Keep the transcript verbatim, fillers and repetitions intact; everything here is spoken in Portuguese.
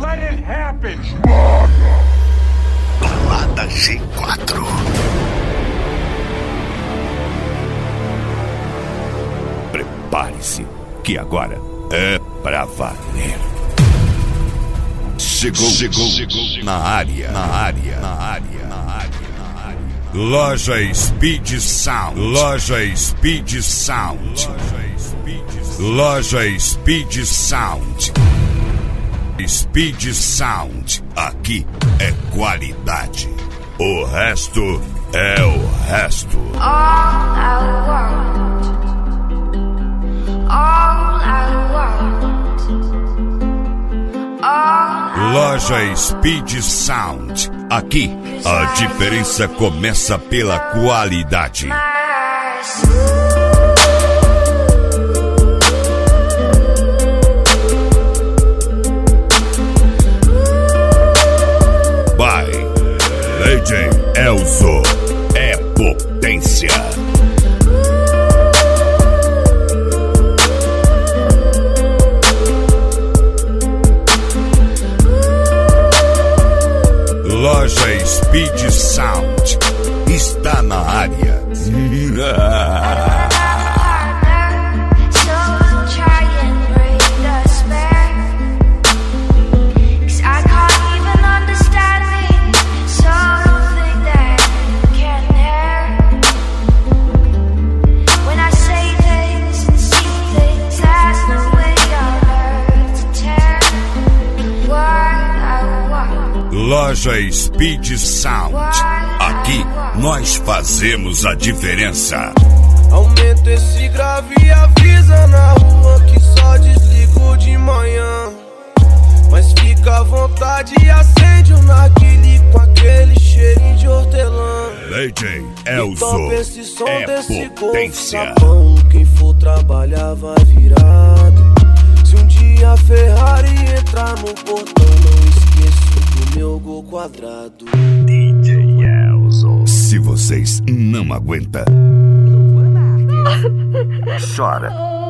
let it happen. Balada G quatro. Prepare-se, que agora é pra valer. Chegou, chegou, chegou na área, na área, na área, na área, na área. Loja Speed Sound, Loja Speed Sound, Loja Speed Sound, Speed Sound. Aqui é qualidade. O resto é o resto. All I want, all I want, all I Loja Speed Sound. Aqui a diferença começa pela qualidade. By D J Elzo. É potência. Loja Speed Sound está na área. Loja Speed Sound. Aqui nós fazemos a diferença. Aumenta esse grave e avisa na rua que só desligo de manhã. Mas fica à vontade e acende o narguile com aquele cheirinho de hortelã. D J Elzo. Topa esse som é desse potência. Golf, quem for trabalhar vai virado. Se um dia a Ferrari entrar no portão, não esqueça do meu gol quadrado. D J Elzo. Se vocês não aguentam, chora.